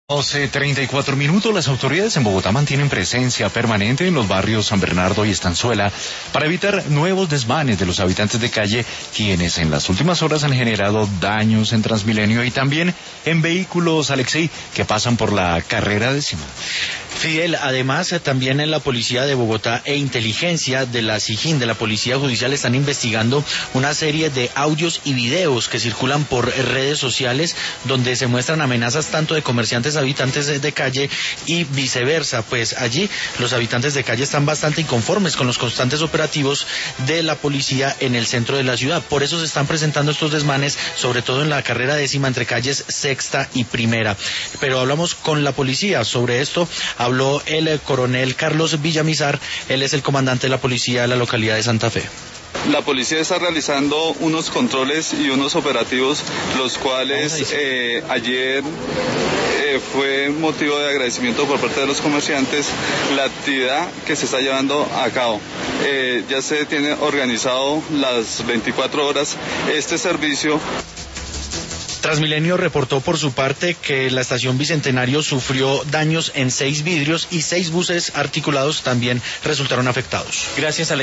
12:34. Las autoridades en Bogotá mantienen presencia permanente en los barrios San Bernardo y Estanzuela para evitar nuevos desmanes de los habitantes de calle, quienes en las últimas horas han generado daños en Transmilenio y también en vehículos, Alexei, que pasan por la carrera 10ª. Fidel, además también en la Policía de Bogotá e Inteligencia de la SIJIN, de la Policía Judicial, están investigando una serie de audios y videos que circulan por redes sociales donde se muestran amenazas tanto de comerciantes a habitantes de calle y viceversa. Pues allí los habitantes de calle están bastante inconformes con los constantes operativos de la policía en el centro de la ciudad. Por eso se están presentando estos desmanes, sobre todo en la carrera 10ª entre calles 6ª y 1ª. Pero hablamos con la policía sobre esto. Habló el coronel Carlos Villamizar, él es el comandante de la policía de la localidad de Santa Fe. La policía está realizando unos controles y unos operativos, los cuales ayer fue motivo de agradecimiento por parte de los comerciantes la actividad que se está llevando a cabo. Ya se tiene organizado las 24 horas este servicio. Transmilenio reportó por su parte que la estación Bicentenario sufrió daños en 6 vidrios y 6 buses articulados también resultaron afectados. Gracias, Alex.